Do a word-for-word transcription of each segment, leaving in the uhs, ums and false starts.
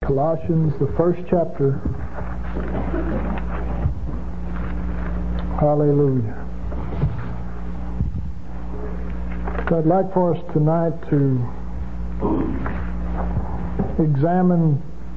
Colossians, the first chapter. Hallelujah. So I'd like for us tonight to examine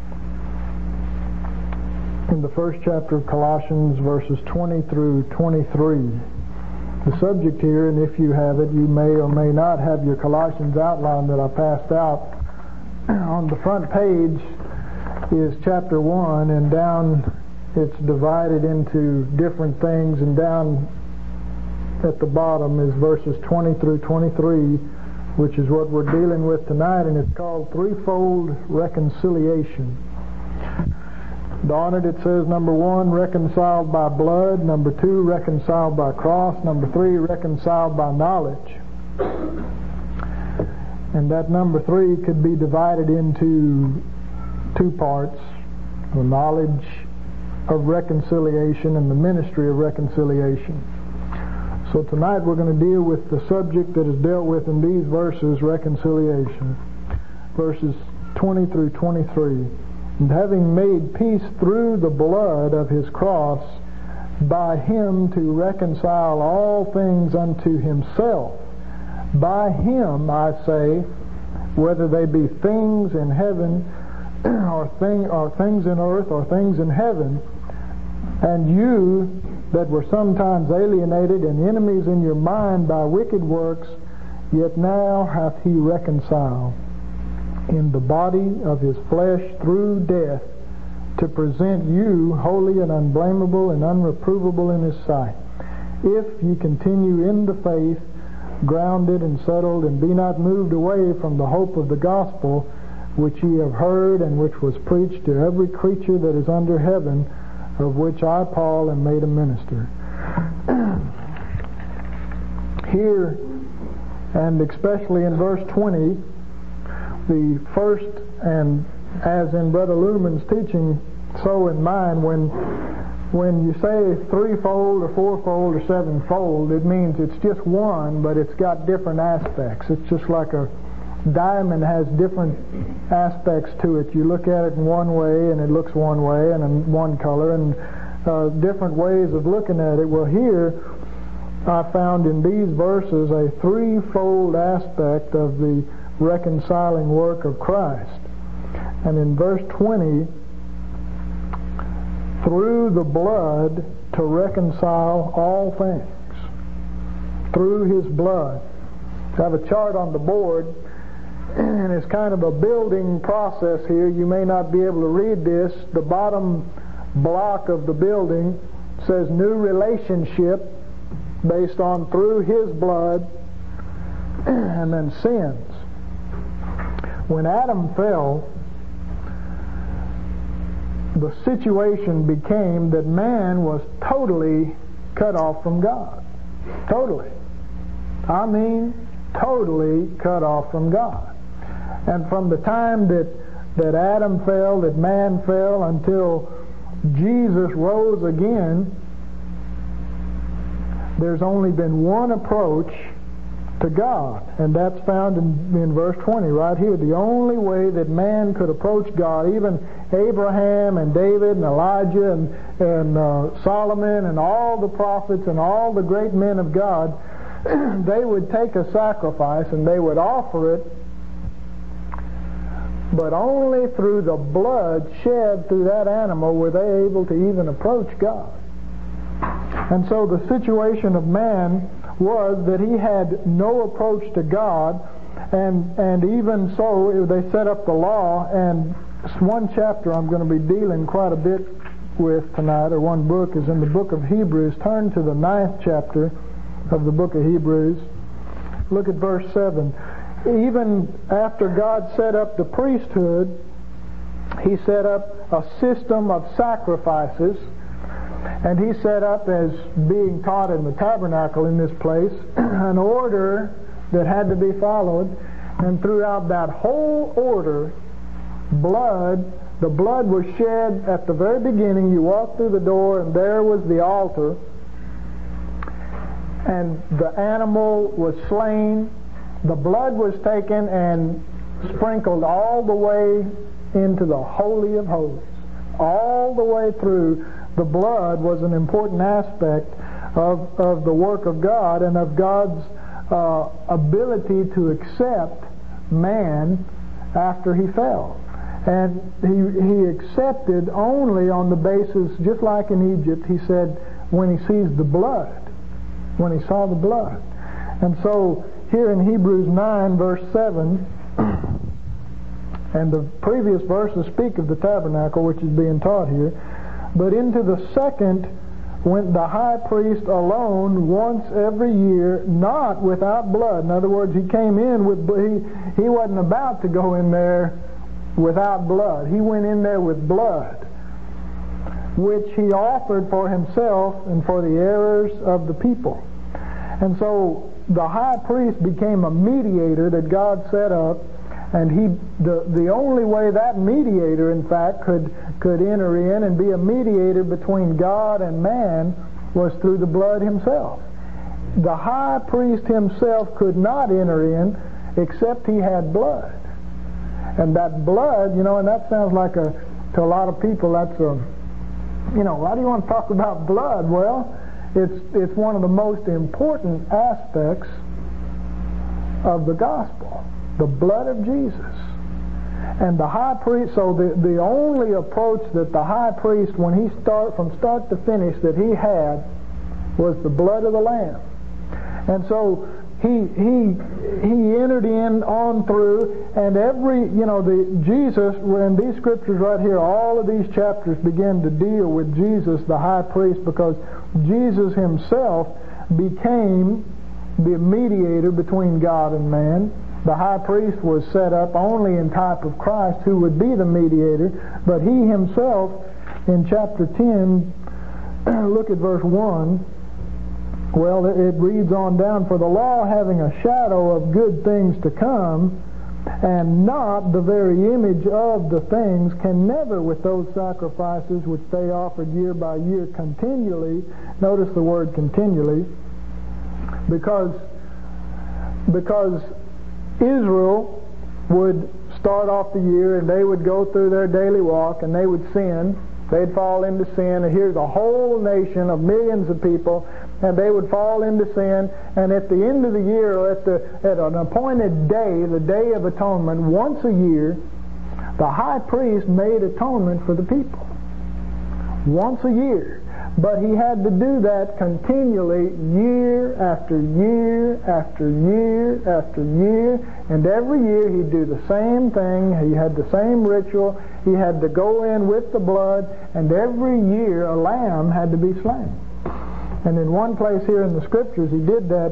in the first chapter of Colossians verses twenty through twenty-three. The subject here, and if you have it, you may or may not have your Colossians outline that I passed out. On the front page is chapter one, and down it's divided into different things, and down at the bottom is verses twenty through twenty-three, which is what we're dealing with tonight, and it's called Threefold Reconciliation. On it, it says, number one, reconciled by blood; number two, reconciled by cross; number three, reconciled by knowledge. And that number three could be divided into two parts: the knowledge of reconciliation and the ministry of reconciliation. So tonight we're going to deal with the subject that is dealt with in these verses, reconciliation. Verses twenty through twenty-three. And having made peace through the blood of his cross, by him to reconcile all things unto himself. By him, I say, whether they be things in heaven, or, thing, or things in earth, or things in heaven, and you that were sometimes alienated and enemies in your mind by wicked works, yet now hath he reconciled in the body of his flesh through death, to present you holy and unblameable and unreprovable in his sight. If ye continue in the faith, grounded and settled, and be not moved away from the hope of the gospel, which ye have heard, and which was preached to every creature that is under heaven, of which I, Paul, am made a minister. Here, and especially in verse twenty, the first, and as in Brother Ludeman's teaching, so in mine, when when you say threefold or fourfold or sevenfold, it means it's just one, but it's got different aspects. It's just like a diamond has different aspects to it. You look at it in one way and it looks one way and in one color, and uh, different ways of looking at it. Well, here I found in these verses a threefold aspect of the reconciling work of Christ. And in verse twenty, through the blood to reconcile all things. Through his blood. I have a chart on the board, and it's kind of a building process here. You may not be able to read this. The bottom block of the building says new relationship based on through his blood, and then sins. When Adam fell, the situation became that man was totally cut off from God. Totally. I mean, totally cut off from God. And from the time that, that Adam fell, that man fell, until Jesus rose again, there's only been one approach to God, and that's found in, in verse twenty right here. The only way that man could approach God, even Abraham and David and Elijah and, and uh, Solomon and all the prophets and all the great men of God, they would take a sacrifice and they would offer it, but only through the blood shed through that animal were they able to even approach God. And so the situation of man was that he had no approach to God, and and even so they set up the law. And one chapter I'm going to be dealing quite a bit with tonight, or one book, is in the book of Hebrews. Turn to the ninth chapter of the book of Hebrews. Look at verse seven. Even after God set up the priesthood, he set up a system of sacrifices. And he set up, as being taught in the tabernacle in this place, an order that had to be followed. And throughout that whole order, blood, the blood was shed at the very beginning. You walked through the door and there was the altar. And the animal was slain. The blood was taken and sprinkled all the way into the Holy of Holies. All the way through, the blood was an important aspect of, of the work of God and of God's uh, ability to accept man after he fell. And he, he accepted only on the basis, just like in Egypt, he said, when he sees the blood, when he saw the blood. And so here in Hebrews nine, verse seven, and the previous verses speak of the tabernacle, which is being taught here, but into the second went the high priest alone once every year, not without blood. In other words, he came in with, he, he wasn't about to go in there without blood. He went in there with blood, which he offered for himself and for the errors of the people. And so the high priest became a mediator that God set up, and he the the only way that mediator, in fact, could could enter in and be a mediator between God and man was through the blood himself. The high priest himself could not enter in except he had blood. And that blood, you know, and that sounds like a, to a lot of people, that's a, you know, why do you want to talk about blood? Well, it's it's one of the most important aspects of the gospel, the blood of Jesus. And the high priest, so the, the only approach that the high priest, when he start from start to finish, that he had was the blood of the Lamb. And so he he he entered in on through, and every, you know, the Jesus, in these scriptures right here, all of these chapters begin to deal with Jesus, the high priest, because Jesus himself became the mediator between God and man. The high priest was set up only in type of Christ, who would be the mediator, but he himself, in chapter ten, look at verse one, well, it reads on down, for the law having a shadow of good things to come, and not the very image of the things, can never, with those sacrifices which they offered year by year continually, notice the word continually, because because Israel would start off the year and they would go through their daily walk and they would sin. They'd fall into sin, and here's a whole nation of millions of people, and they would fall into sin, and at the end of the year, or at, the, at an appointed day, the Day of Atonement, once a year, the high priest made atonement for the people. Once a year. But he had to do that continually, year after year after year after year, and every year he'd do the same thing. He had the same ritual. He had to go in with the blood, and every year a lamb had to be slain. And in one place here in the scriptures he did that,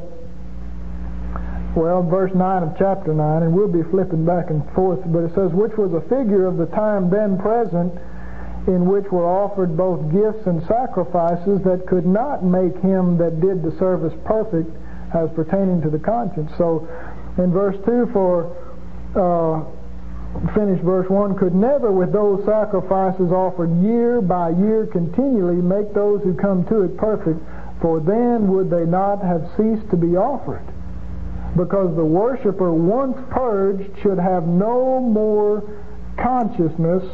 well, verse nine of chapter nine, and we'll be flipping back and forth, but it says, which was a figure of the time then present, in which were offered both gifts and sacrifices that could not make him that did the service perfect as pertaining to the conscience. So in verse two, for uh, finish verse one, could never with those sacrifices offered year by year continually make those who come to it perfect, for then would they not have ceased to be offered. Because the worshiper once purged should have no more consciousness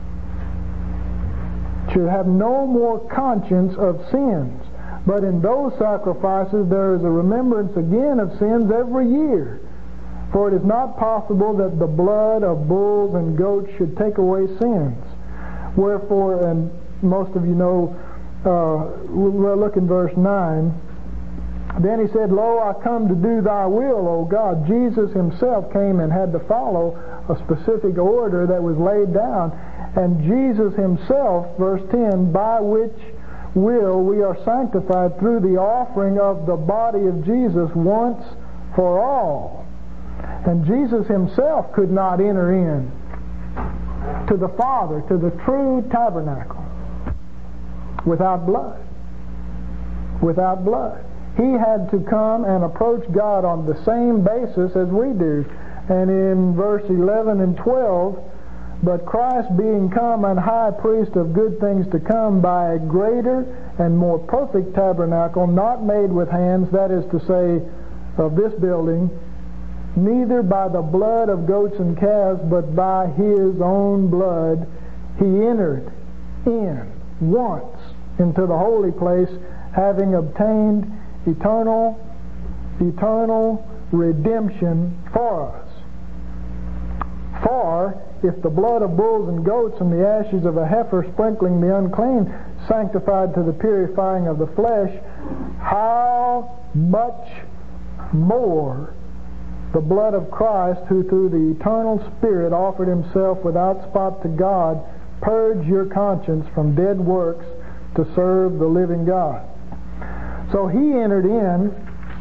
should have no more conscience of sins. But in those sacrifices there is a remembrance again of sins every year. For it is not possible that the blood of bulls and goats should take away sins. Wherefore, and most of you know, uh, we'll look in verse nine. Then he said, Lo, I come to do thy will, O God. Jesus himself came and had to follow a specific order that was laid down. And Jesus himself, verse ten, by which will we are sanctified through the offering of the body of Jesus once for all. And Jesus himself could not enter in to the Father, to the true tabernacle, without blood. Without blood. He had to come and approach God on the same basis as we do. And in verse eleven and twelve, but Christ being come an high priest of good things to come by a greater and more perfect tabernacle, not made with hands, that is to say, of this building, neither by the blood of goats and calves, but by his own blood he entered in once into the holy place, having obtained eternal, eternal redemption for us. For if the blood of bulls and goats and the ashes of a heifer sprinkling the unclean sanctified to the purifying of the flesh, how much more the blood of Christ, who through the eternal Spirit offered himself without spot to God, purge your conscience from dead works to serve the living God. So he entered in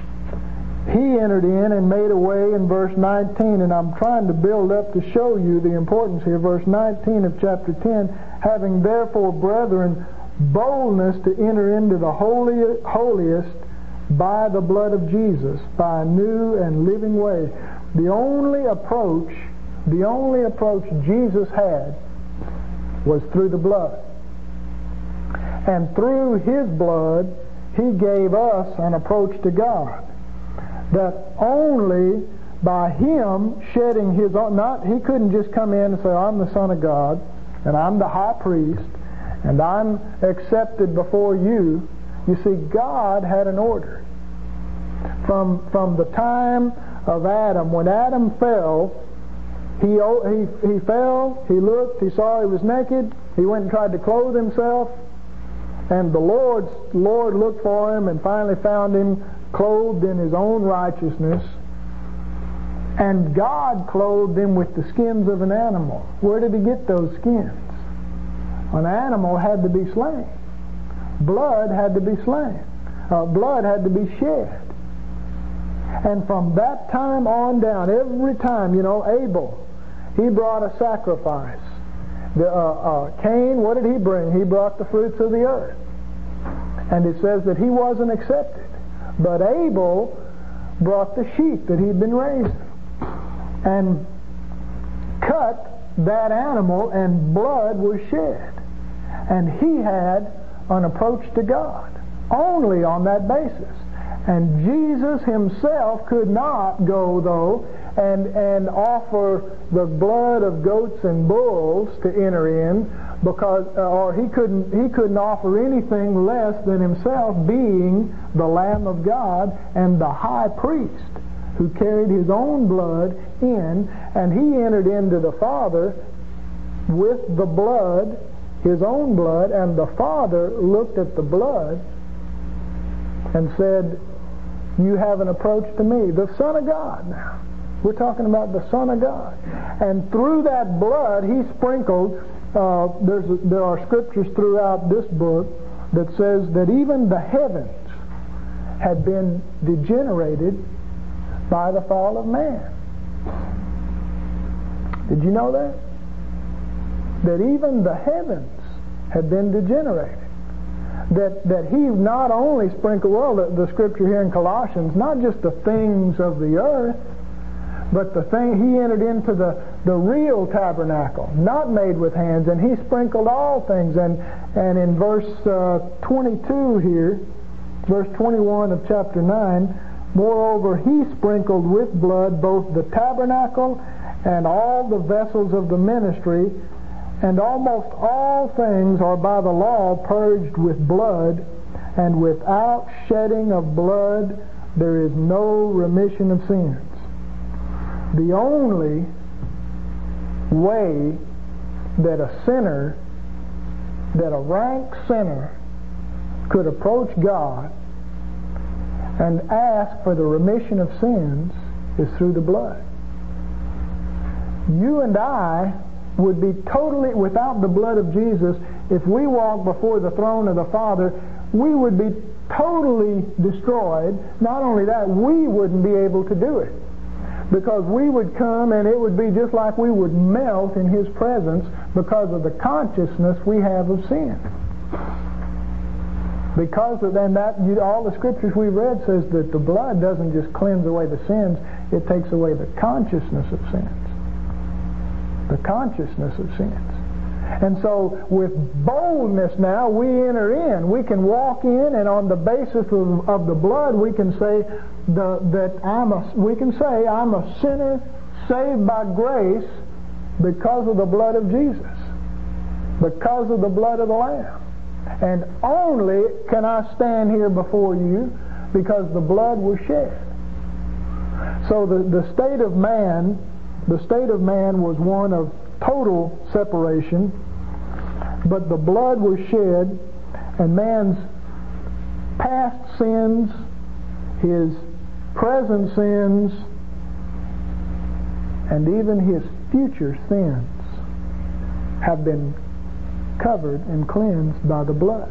He entered in and made a way in verse nineteen, and I'm trying to build up to show you the importance here. Verse nineteen of chapter ten, having therefore, brethren, boldness to enter into the holy, holiest by the blood of Jesus, by a new and living way. The only approach, the only approach Jesus had was through the blood. And through his blood, he gave us an approach to God. That only by him shedding his own, not, he couldn't just come in and say, I'm the Son of God, and I'm the high priest, and I'm accepted before you. You see, God had an order. From, from the time of Adam, when Adam fell, he, he, he fell, he looked, he saw he was naked, he went and tried to clothe himself, and the Lord, Lord looked for him and finally found him clothed in his own righteousness, and God clothed him with the skins of an animal. Where did he get those skins? An animal had to be slain. Blood had to be slain. Uh, blood had to be shed. And from that time on down, every time, you know, Abel, he brought a sacrifice. The, uh, uh, Cain, what did he bring? He brought the fruits of the earth. And it says that he wasn't accepted. But Abel brought the sheep that he'd been raising and cut that animal, and blood was shed. And he had an approach to God only on that basis. And Jesus himself could not go, though, and, and offer the blood of goats and bulls to enter in, because, uh, or he couldn't, he couldn't offer anything less than himself, being the Lamb of God and the high priest who carried his own blood in, and he entered into the Father with the blood, his own blood, and the Father looked at the blood and said, you have an approach to me, the Son of God now. We're talking about the Son of God. And through that blood, he sprinkled, uh, there's, there are scriptures throughout this book that says that even the heavens had been degenerated by the fall of man. Did you know that? That even the heavens had been degenerated. That, that he not only sprinkled, well, the, the scripture here in Colossians, not just the things of the earth, but the thing, he entered into the, the real tabernacle, not made with hands, and he sprinkled all things. And, and in verse uh, twenty-two here, verse twenty-one of chapter nine, moreover, he sprinkled with blood both the tabernacle and all the vessels of the ministry, and almost all things are by the law purged with blood, and without shedding of blood there is no remission of sins. The only way that a sinner, that a rank sinner, could approach God and ask for the remission of sins is through the blood. You and I would be totally, without the blood of Jesus, if we walked before the throne of the Father, we would be totally destroyed. Not only that, we wouldn't be able to do it. Because we would come and it would be just like we would melt in his presence because of the consciousness we have of sin. Because of then that, you, all the scriptures we've read says that the blood doesn't just cleanse away the sins, it takes away the consciousness of sins. The consciousness of sins. And so with boldness now we enter in. We can walk in, and on the basis of, of the blood we can say the, that I'm a, we can say I'm a sinner saved by grace because of the blood of Jesus, because of the blood of the Lamb. And only can I stand here before you because the blood was shed. So the, the state of man, the state of man was one of total separation, but the blood was shed, and man's past sins, his present sins, and even his future sins have been covered and cleansed by the blood.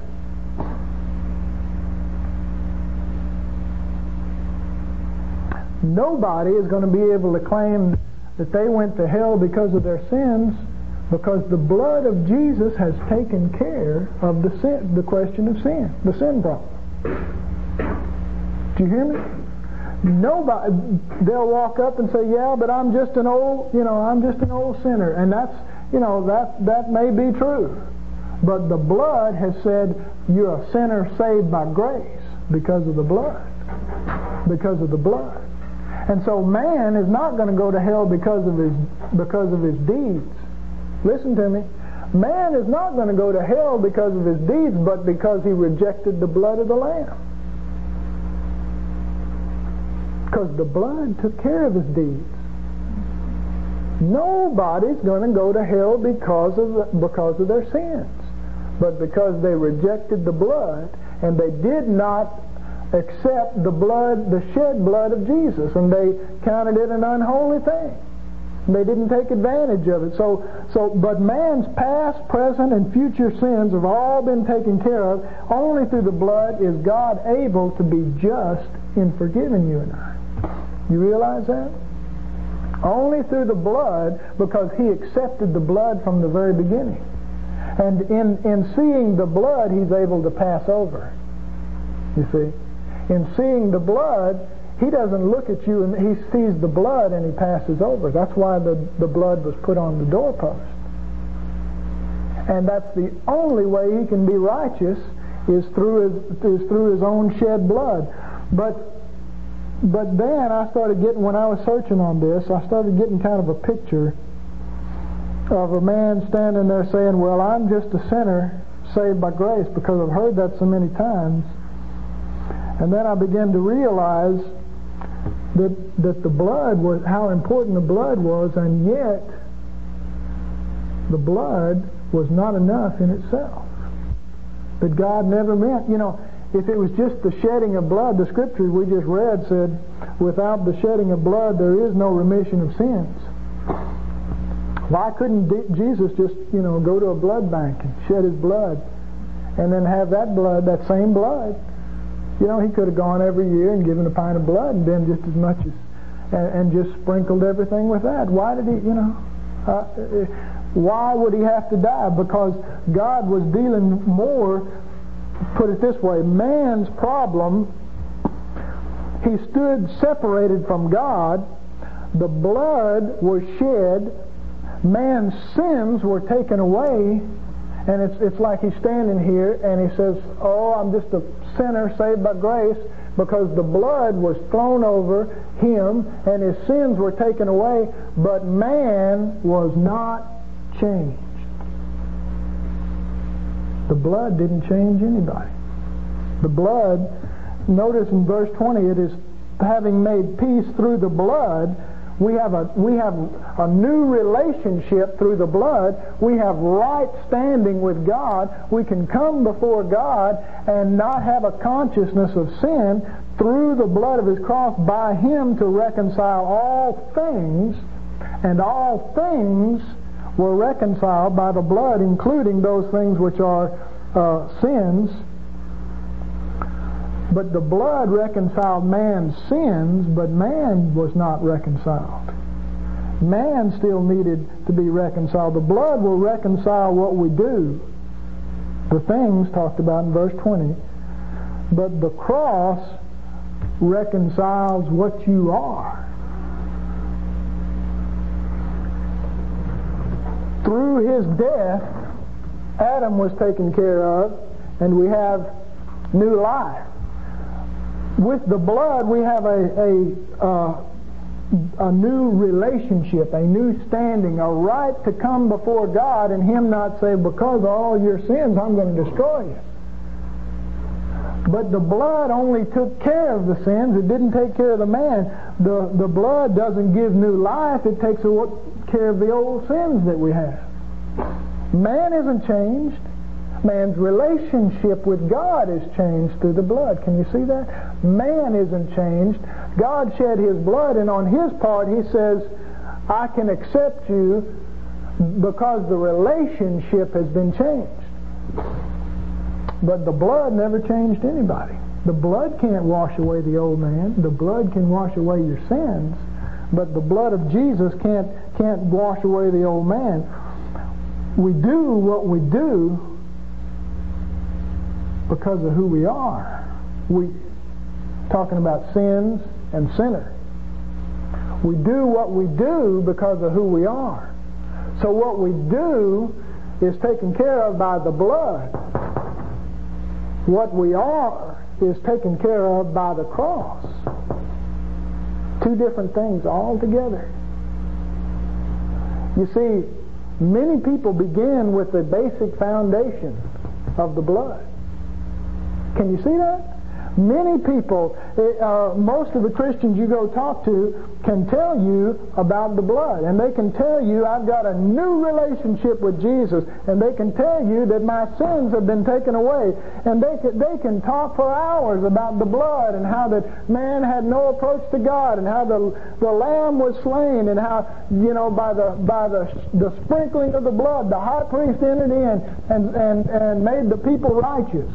Nobody is going to be able to claim that they went to hell because of their sins, because the blood of Jesus has taken care of the sin, the question of sin, the sin problem. Do you hear me? Nobody, they'll walk up and say, yeah, but I'm just an old, you know, I'm just an old sinner. And that's, you know, that, that may be true. But the blood has said you're a sinner saved by grace because of the blood. Because of the blood. And so man is not going to go to hell because of his because of his deeds. Listen to me. Man is not going to go to hell because of his deeds, but because he rejected the blood of the Lamb. Because the blood took care of his deeds. Nobody's going to go to hell because of because of their sins, but because they rejected the blood and they did not accept the blood, the shed blood of Jesus, and they counted it an unholy thing. They didn't take advantage of it. So, so, but man's past, present, and future sins have all been taken care of. Only through the blood is God able to be just in forgiving you and I. You realize that? Only through the blood, because He accepted the blood from the very beginning. And in, in seeing the blood, He's able to pass over. You see? In seeing the blood, He doesn't look at you and He sees the blood and He passes over. That's why the, the blood was put on the doorpost. And that's the only way He can be righteous is through His, is through His own shed blood. But but then I started getting, when I was searching on this, I started getting kind of a picture of a man standing there saying, well, I'm just a sinner saved by grace, because I've heard that so many times. And then I began to realize that that the blood was, how important the blood was, and yet the blood was not enough in itself. That God never meant, you know, if it was just the shedding of blood, the scriptures we just read said, without the shedding of blood there is no remission of sins. Why couldn't Jesus just, you know, go to a blood bank and shed His blood, and then have that blood, that same blood? You know, He could have gone every year and given a pint of blood and been just as much as, and, and just sprinkled everything with that. Why did He, you know, uh, why would He have to die? Because God was dealing more, put it this way, man's problem, he stood separated from God, the blood was shed, man's sins were taken away, and it's it's like he's standing here and he says, oh, I'm just a sinner saved by grace, because the blood was thrown over him and his sins were taken away, but man was not changed. The blood didn't change anybody. The blood, notice in verse twenty, it is having made peace through the blood. We have a we have a new relationship through the blood. We have right standing with God. We can come before God and not have a consciousness of sin through the blood of His cross, by Him to reconcile all things, and all things were reconciled by the blood, including those things which are uh, sins. But the blood reconciled man's sins, but man was not reconciled. Man still needed to be reconciled. The blood will reconcile what we do, the things talked about in verse twenty. But the cross reconciles what you are. Through His death, Adam was taken care of, and we have new life. With the blood, we have a a, uh, a new relationship, a new standing, a right to come before God, and Him not say, because of all your sins, I'm going to destroy you. But the blood only took care of the sins. It didn't take care of the man. The, the blood doesn't give new life. It takes care of the old sins that we have. Man isn't changed. Man's relationship with God is changed through the blood. Can you see that? Man isn't changed. God shed His blood, and on His part He says, I can accept you because the relationship has been changed. But the blood never changed anybody. The blood can't wash away the old man. The blood can wash away your sins, but the blood of Jesus can't can't wash away the old man. We do what we do because of who we are. We talking about sins and sinner. We do what we do because of who we are. So what we do is taken care of by the blood. What we are is taken care of by the cross. Two different things altogether. You see, many people begin with the basic foundation of the blood. Can you see that? Many people, uh, most of the Christians you go talk to can tell you about the blood. And they can tell you, I've got a new relationship with Jesus. And they can tell you that my sins have been taken away. And they can, they can talk for hours about the blood and how that man had no approach to God and how the, the lamb was slain and how, you know, by the by the, the sprinkling of the blood, the high priest entered in and, and, and made the people righteous.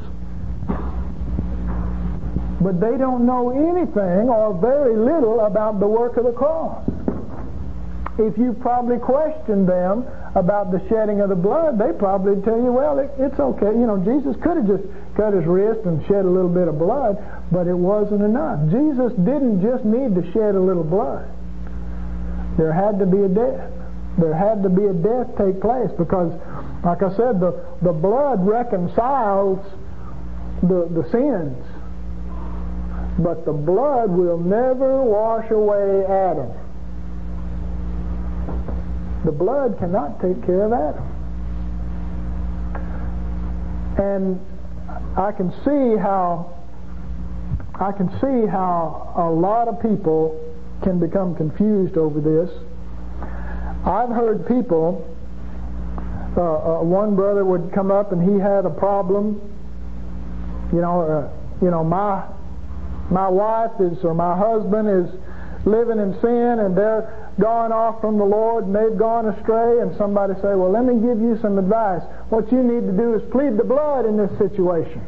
But they don't know anything or very little about the work of the cross. If you probably questioned them about the shedding of the blood, they probably tell you, well, it, it's okay. You know, Jesus could have just cut his wrist and shed a little bit of blood, but it wasn't enough. Jesus didn't just need to shed a little blood. There had to be a death. There had to be a death take place because, like I said, the, the blood reconciles the, the sins. But the blood will never wash away Adam. The blood cannot take care of Adam. And I can see how I can see how a lot of people can become confused over this. I've heard people, uh, uh, one brother would come up and he had a problem. You know, uh, you know, my My wife is, or my husband is living in sin and they're gone off from the Lord and they've gone astray, and somebody say, well, let me give you some advice. What you need to do is plead the blood in this situation.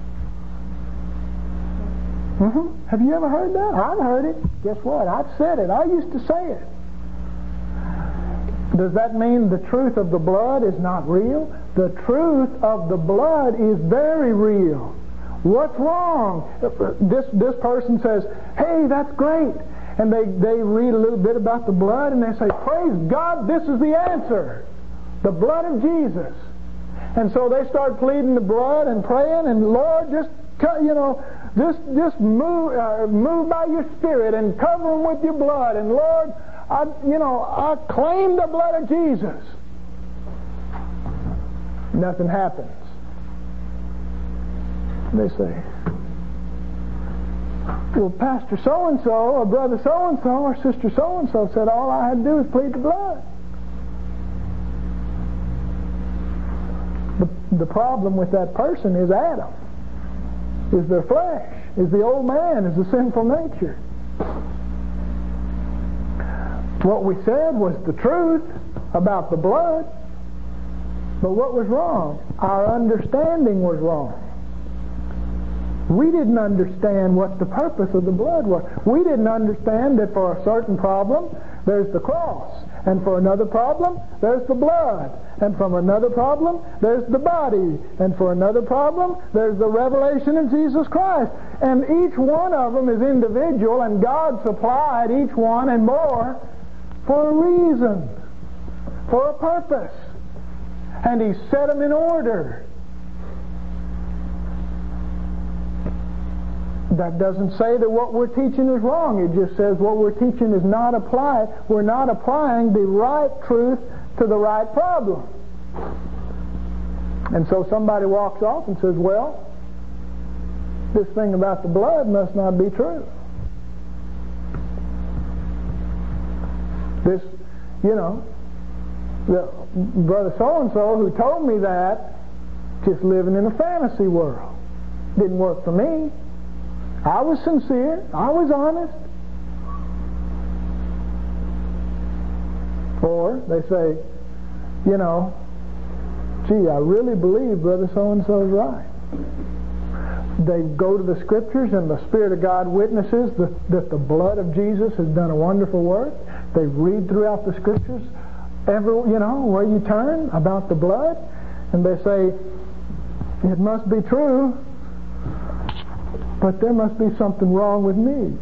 Mm-hmm. Have you ever heard that? I've heard it. Guess what? I've said it. I used to say it. Does that mean the truth of the blood is not real? The truth of the blood is very real. What's wrong? This this person says, hey, that's great. And they, they read a little bit about the blood and they say, praise God, this is the answer. The blood of Jesus. And so they start pleading the blood and praying, and Lord, just, you know, just, just move, uh, move by your Spirit and cover them with your blood. And Lord, I, you know, I claim the blood of Jesus. Nothing happens. They say, well, Pastor so-and-so, or Brother so-and-so, or Sister so-and-so said all I had to do was plead the blood. The, the problem with that person is Adam, is their flesh, is the old man, is the sinful nature. What we said was the truth about the blood, but what was wrong? Our understanding was wrong. We didn't understand what the purpose of the blood was. We didn't understand that for a certain problem, there's the cross. And for another problem, there's the blood. And from another problem, there's the body. And for another problem, there's the revelation of Jesus Christ. And each one of them is individual, and God supplied each one and more for a reason, for a purpose. And He set them in order. That doesn't say that what we're teaching is wrong. It just says what we're teaching is not applied. We're not applying the right truth to the right problem. And so somebody walks off and says, well, this thing about the blood must not be true. This, you know, the brother so-and-so who told me that, just living in a fantasy world. Didn't work for me. I was sincere. I was honest. Or they say, you know, gee, I really believe brother so-and-so is right. They go to the Scriptures and the Spirit of God witnesses that, that the blood of Jesus has done a wonderful work. They read throughout the Scriptures, every, you know, where you turn about the blood, and they say, it must be true, but there must be something wrong with me.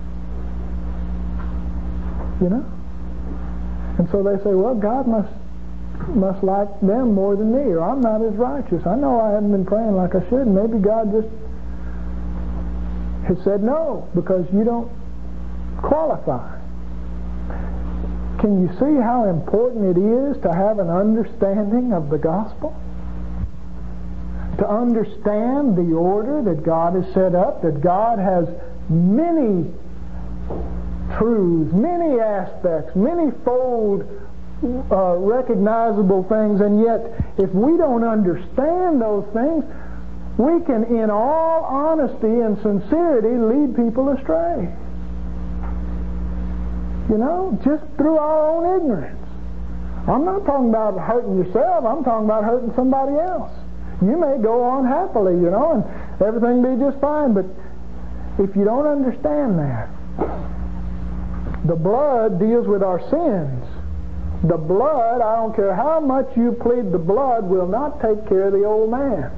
You know? And so they say, well, God must must like them more than me, or I'm not as righteous. I know I haven't been praying like I should. Maybe God just has said no, because you don't qualify. Can you see how important it is to have an understanding of the gospel? To understand the order that God has set up, that God has many truths, many aspects, many fold uh, recognizable things, and yet if we don't understand those things, we can, in all honesty and sincerity, lead people astray. You know, just through our own ignorance. I'm not talking about hurting yourself, I'm talking about hurting somebody else. You may go on happily, you know, and everything be just fine, but if you don't understand that, the blood deals with our sins. The blood, I don't care how much you plead the blood, will not take care of the old man.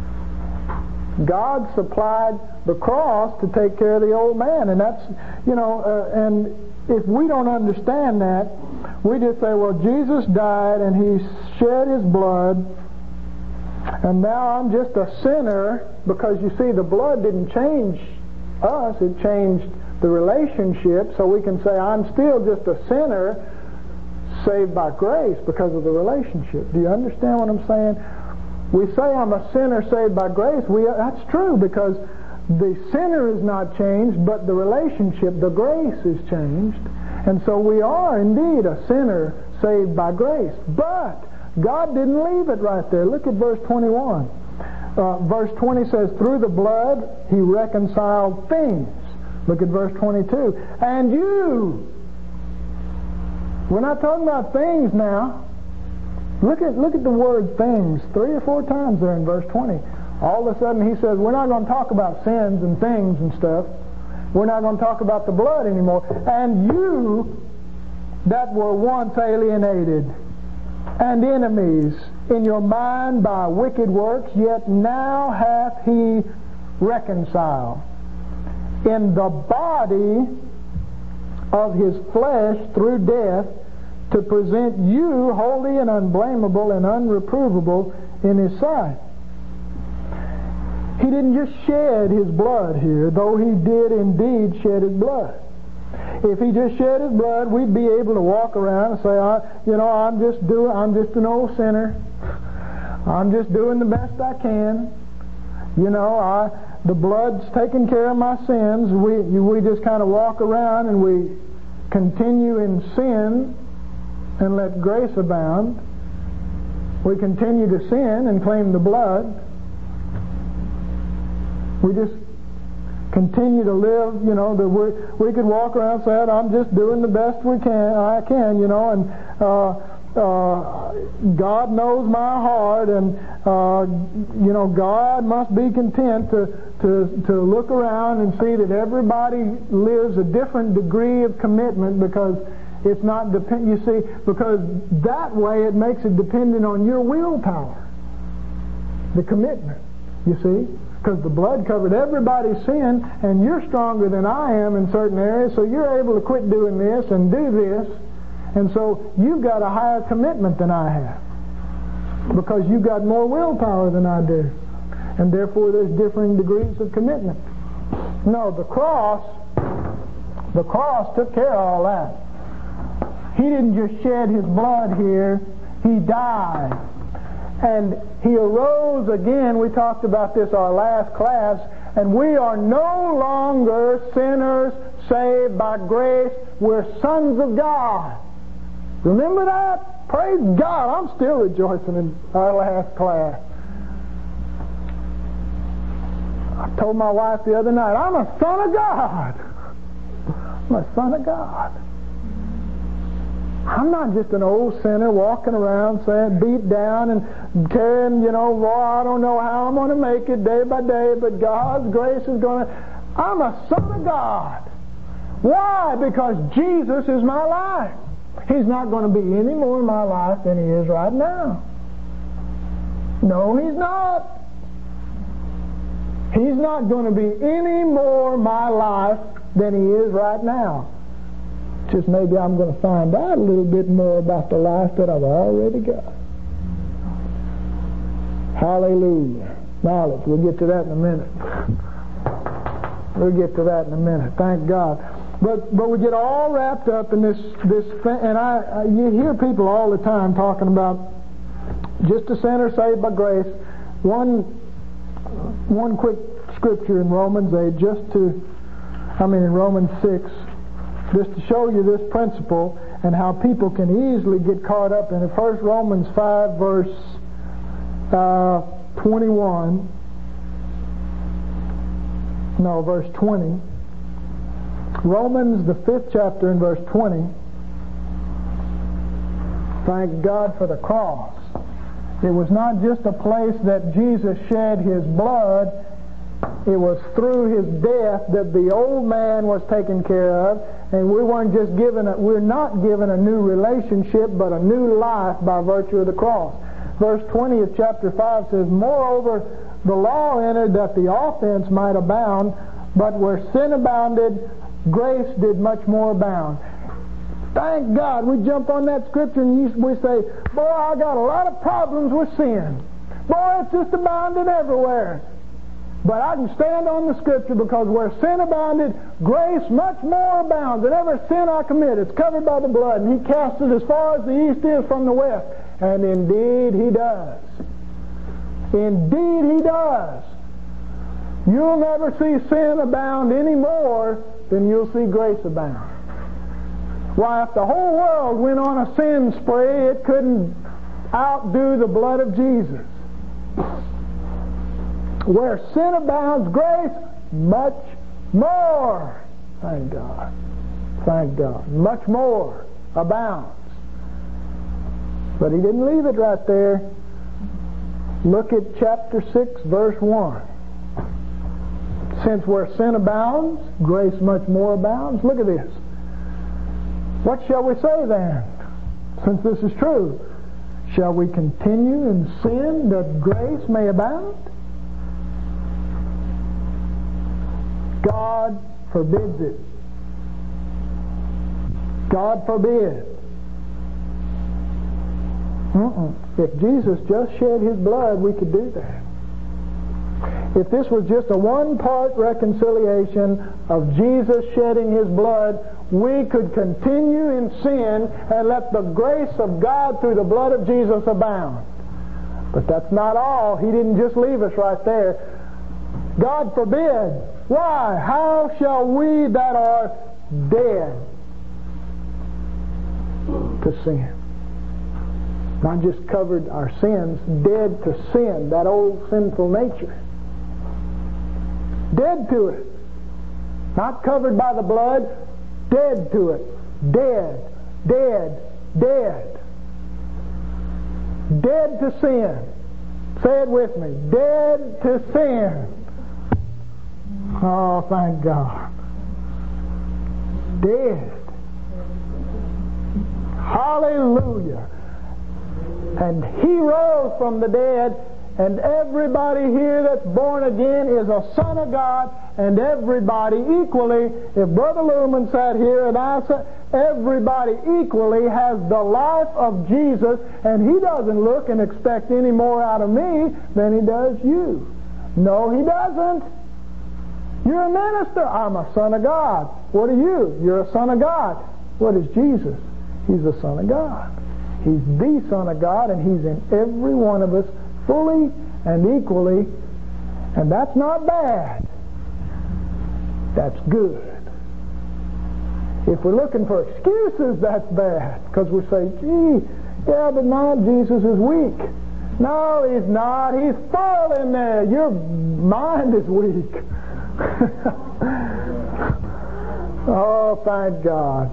God supplied the cross to take care of the old man, and that's, you know, uh, and if we don't understand that, we just say, well, Jesus died and He shed His blood, and now I'm just a sinner, because you see, the blood didn't change us, it changed the relationship, so we can say, I'm still just a sinner saved by grace because of the relationship. Do you understand what I'm saying? We say I'm a sinner saved by grace. We, that's true, because the sinner is not changed, but the relationship, the grace is changed. And so we are indeed a sinner saved by grace. But God didn't leave it right there. Look at verse twenty-one. Uh, verse twenty says, through the blood He reconciled things. Look at verse twenty-two. And you. We're not talking about things now. Look at look at the word things three or four times there in verse twenty. All of a sudden He says, we're not going to talk about sins and things and stuff. We're not going to talk about the blood anymore. And you that were once alienated and enemies in your mind by wicked works, yet now hath He reconciled in the body of His flesh through death, to present you holy and unblameable and unreprovable in His sight. He didn't just shed His blood here, though He did indeed shed His blood. If He just shed His blood, we'd be able to walk around and say, I, you know, I'm just doing, I'm just an old sinner. I'm just doing the best I can. You know, I, the blood's taking care of my sins. We, we just kind of walk around and we continue in sin and let grace abound. We continue to sin and claim the blood. We just continue to live, you know, that we we could walk around saying, I'm just doing the best we can, I can, you know, and uh, uh, God knows my heart, and uh, you know, God must be content to to to look around and see that everybody lives a different degree of commitment, because it's not depend. You see, because that way it makes it dependent on your willpower, the commitment. You see. Because the blood covered everybody's sin, and you're stronger than I am in certain areas, so you're able to quit doing this and do this, and so you've got a higher commitment than I have. because you got more willpower than I do. And therefore there's differing degrees of commitment. No, the cross, the cross took care of all that. He didn't just shed His blood here, He died. And He arose again. We talked about this our last class. And we are no longer sinners saved by grace. We're sons of God. Remember that? Praise God. I'm still rejoicing in our last class. I told my wife the other night, I'm a son of God. I'm a son of God. I'm not just an old sinner walking around saying, beat down and carrying, you know, well, I don't know how I'm going to make it day by day, but God's grace is going to... I'm a son of God. Why? Because Jesus is my life. He's not going to be any more in my life than He is right now. No, He's not. He's not going to be any more my life than He is right now. Just maybe I'm going to find out a little bit more about the life that I've already got. Hallelujah. Knowledge. We'll get to that in a minute. We'll get to that in a minute. Thank God. But but we get all wrapped up in this this thing, and I, I you hear people all the time talking about just a sinner saved by grace. One one quick scripture in Romans eight, just to I mean in Romans six. Just to show you this principle and how people can easily get caught up in it. First, Romans five, verse uh, twenty-one. No, verse twenty. Romans, the fifth chapter, and verse twenty. Thank God for the cross. It was not just a place that Jesus shed His blood. It was through His death that the old man was taken care of, and we weren't just given a, we're not given a new relationship, but a new life by virtue of the cross. Verse twenty of chapter five says, moreover, the law entered that the offense might abound, but where sin abounded, grace did much more abound. Thank God. We jump on that scripture and we say, boy, I got a lot of problems with sin. Boy, it's just abounding everywhere. But I can stand on the scripture because where sin abounded, grace much more abounds. And every sin I commit, it's covered by the blood. And He casts it as far as the east is from the west. And indeed He does. Indeed He does. You'll never see sin abound any more than you'll see grace abound. Why, if the whole world went on a sin spree, it couldn't outdo the blood of Jesus. Where sin abounds, grace much more. Thank God. Thank God. Much more abounds. But He didn't leave it right there. Look at chapter six, verse one. Since where sin abounds, grace much more abounds. Look at this. What shall we say then? Since this is true, shall we continue in sin that grace may abound? God forbids it. God forbid. Mm-mm. If Jesus just shed His blood, we could do that. If this was just a one-part reconciliation of Jesus shedding His blood, we could continue in sin and let the grace of God through the blood of Jesus abound. But that's not all. He didn't just leave us right there. God forbid. Why? How shall we that are dead to sin? Not just covered our sins, dead to sin, that old sinful nature. Dead to it. Not covered by the blood, dead to it. Dead, dead, dead. Dead to sin. Say it with me. Dead to sin. Oh, thank God. Dead. Hallelujah. And He rose from the dead, And everybody here that's born again is a son of God, and everybody equally, if Brother Lumen sat here and I sat, everybody equally has the life of Jesus, and He doesn't look and expect any more out of me than He does you. No, He doesn't. You're a minister. I'm a son of God. What are you? You're a son of God. What is Jesus? He's the Son of God. He's the Son of God, and He's in every one of us fully and equally, and that's not bad. That's good. If we're looking for excuses, that's bad, because we say, gee, yeah, but now Jesus is weak. No, He's not. He's full in there. Your mind is weak. Oh, thank God.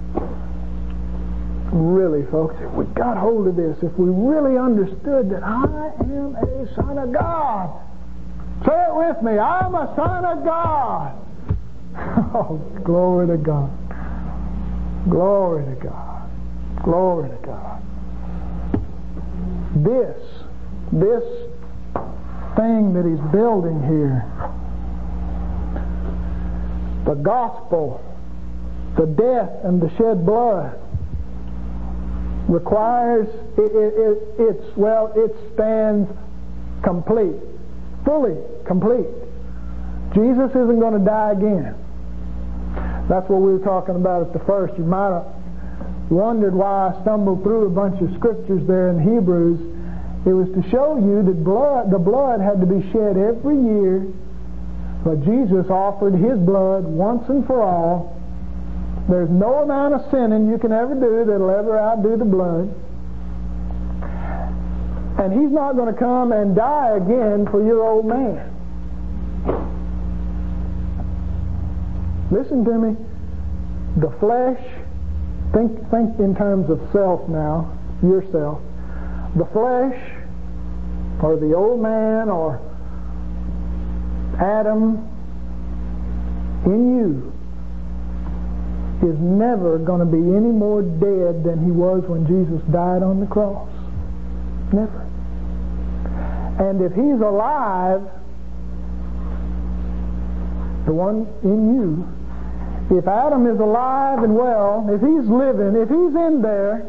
Really, folks, if we got hold of this, if we really understood that I am a son of God. Say it with me. I'm a son of God. Oh, glory to God. Glory to God. Glory to God. This, this thing that He's building here, the gospel, the death and the shed blood, requires, it, it, it, it's, well, it stands complete, fully complete. Jesus isn't going to die again. That's what we were talking about at the first. You might have wondered why I stumbled through a bunch of scriptures there in Hebrews. It was to show you that blood, the blood had to be shed every year, but Jesus offered His blood once and for all. There's no amount of sinning you can ever do that'll ever outdo the blood. And He's not going to come and die again for your old man. Listen to me. The flesh, think, think in terms of self now, yourself. The flesh, or the old man, or Adam in you, is never going to be any more dead than he was when Jesus died on the cross. Never. And if he's alive, the one in you, if Adam is alive and well, if he's living, if he's in there,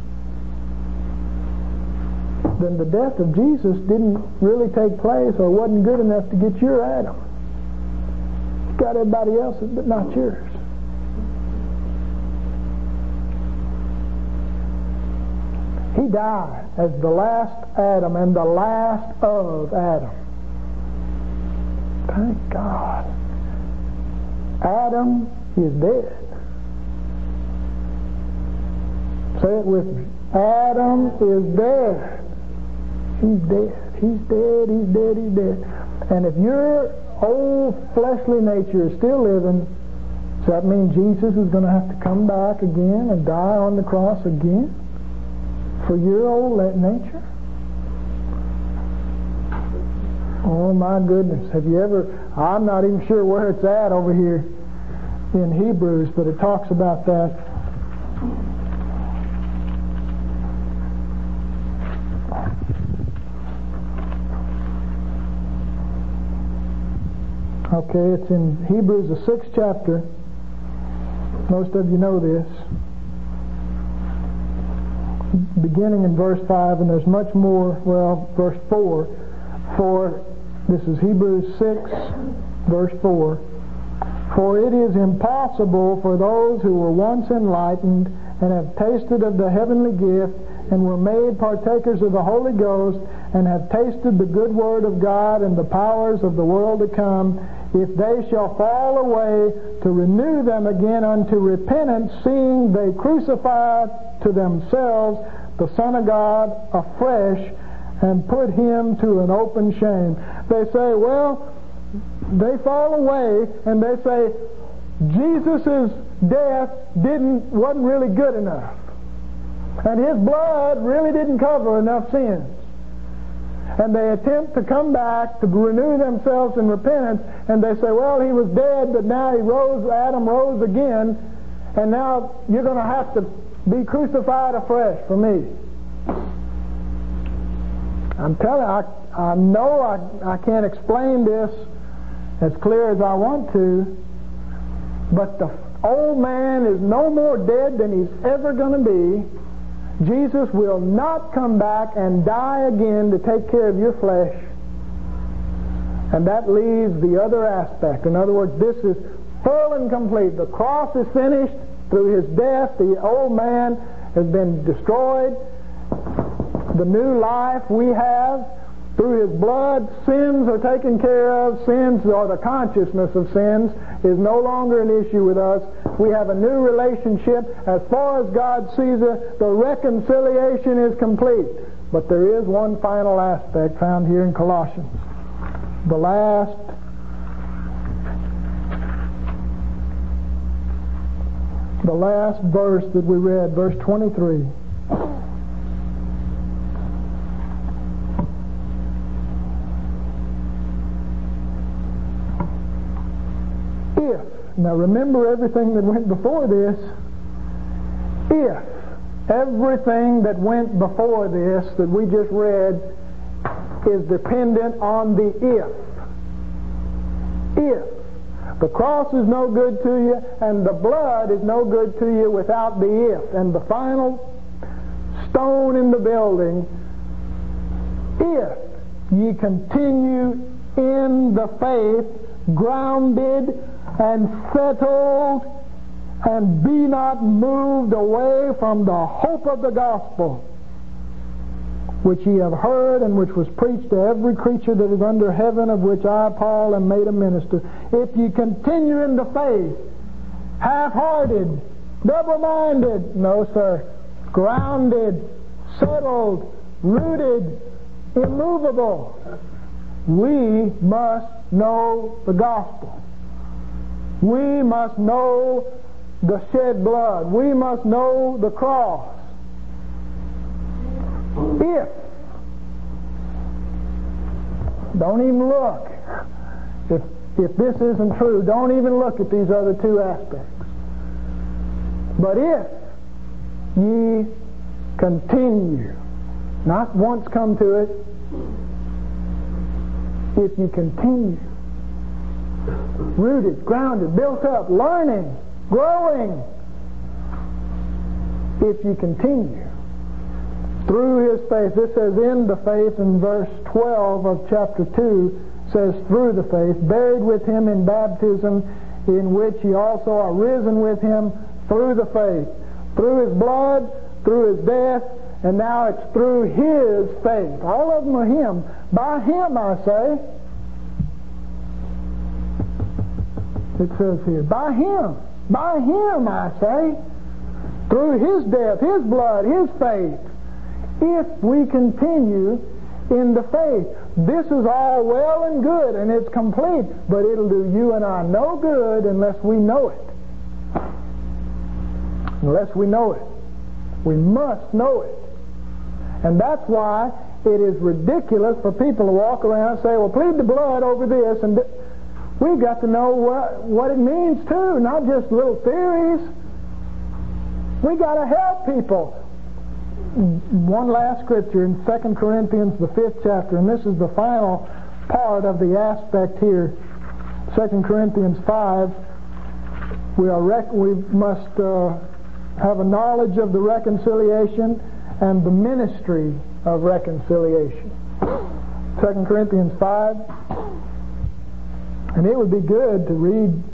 then the death of Jesus didn't really take place or wasn't good enough to get your Adam. He's got everybody else's, but not yours. He died as the last Adam and the last of Adam. Thank God. Adam is dead. Say it with me. Adam is dead. He's dead. He's dead. He's dead. He's dead. And if your old fleshly nature is still living, does that mean Jesus is going to have to come back again and die on the cross again for your old nature? Oh my goodness. Have you ever, I'm not even sure where it's at over here in Hebrews, but it talks about that. Okay, it's in Hebrews, the sixth chapter. Most of you know this. Beginning in verse five, and there's much more, well, verse four. For, this is Hebrews six, verse four. For it is impossible for those who were once enlightened and have tasted of the heavenly gift and were made partakers of the Holy Ghost and have tasted the good word of God and the powers of the world to come, if they shall fall away, to renew them again unto repentance, seeing they crucify to themselves the Son of God afresh and put Him to an open shame. They say, well, they fall away and they say Jesus' death didn't wasn't really good enough, and His blood really didn't cover enough sins. And they attempt to come back to renew themselves in repentance, and they say, well, He was dead, but now He rose, Adam rose again, and now you're going to have to be crucified afresh for me. I'm telling you, I, I know I, I can't explain this as clear as I want to, but the old man is no more dead than he's ever going to be. Jesus will not come back and die again to take care of your flesh. And that leaves the other aspect. In other words, this is full and complete. The cross is finished. Through his death, the old man has been destroyed. The new life we have, through his blood, sins are taken care of. Sins, or the consciousness of sins, is no longer an issue with us. We have a new relationship. As far as God sees it, the reconciliation is complete. But there is one final aspect found here in Colossians. The last the last verse that we read, verse twenty-three. If, now remember everything that went before this, if everything that went before this that we just read is dependent on the if. If. The cross is no good to you, and the blood is no good to you without the if. And the final stone in the building, if ye continue in the faith, grounded and settled, and be not moved away from the hope of the gospel, which ye have heard, and which was preached to every creature that is under heaven, of which I, Paul, am made a minister. If ye continue in the faith, half-hearted, double-minded, no, sir, grounded, settled, rooted, immovable, we must know the gospel. We must know the shed blood. We must know the cross. If, don't even look. If, if this isn't true, don't even look at these other two aspects. But if ye continue, not once come to it, if ye continue, rooted, grounded, built up, learning, growing, if ye continue through his faith. This says in the faith in verse twelve of chapter two, says through the faith, buried with him in baptism, in which ye also are risen with him through the faith. Through his blood, through his death, and now it's through his faith. All of them are him. By him, I say. It says here, by him. By him, I say. Through his death, his blood, his faith. If we continue in the faith. This is all well and good, and it's complete, but it'll do you and I no good unless we know it. Unless we know it. We must know it. And that's why it is ridiculous for people to walk around and say, well, plead the blood over this, and th- we've got to know what, what it means too, not just little theories. We got to help people. One last scripture in Second Corinthians, the fifth chapter, and this is the final part of the aspect here. Second Corinthians five, we, are rec- we must uh, have a knowledge of the reconciliation and the ministry of reconciliation. Second Corinthians five, and it would be good to read